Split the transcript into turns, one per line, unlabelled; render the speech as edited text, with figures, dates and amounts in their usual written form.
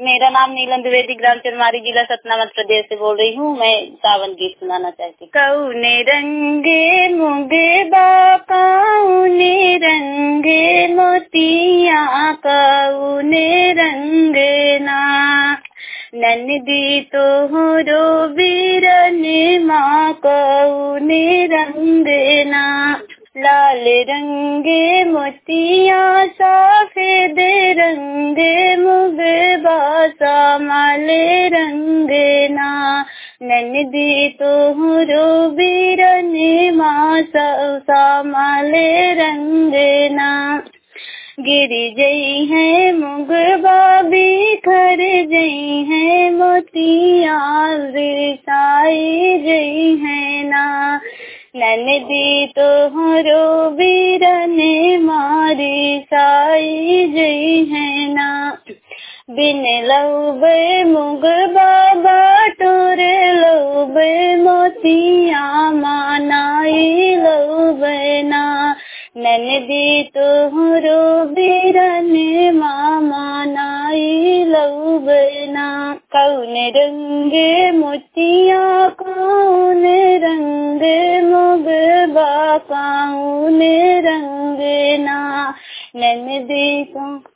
मेरा नाम नीलम द्विवेदी, ग्राम चरमारी, जिला सतना, मध्य प्रदेश से बोल रही हूँ। मैं सावन गीत सुनाना चाहती हूँ। कौने रंगे मुगे कौने रंगे मोतिया कौने रंगे ना नंदी तोहरो बीरने माँ कौने रंगे ना लाल रंगे मोतिया सफेद रंगे मुगे बासा माले रंगे ना नंदी तोहरो बीरने माँ सा माले रंगे ना गिरी जई है मुगबा बिखर जई है मोतिया रिसाई जई है ना नंदी तोहरो बीरने मारी साई जई है ना बिन लौबे मुगबा बाटोरे लौबे मोतिया मानाई लौबे ना नंदी तोहरो बीरने मामा नाई लौबे ना कौने रंगे मोतिया कौने रंगे मुगबा कौने रंगे ना नंदी तो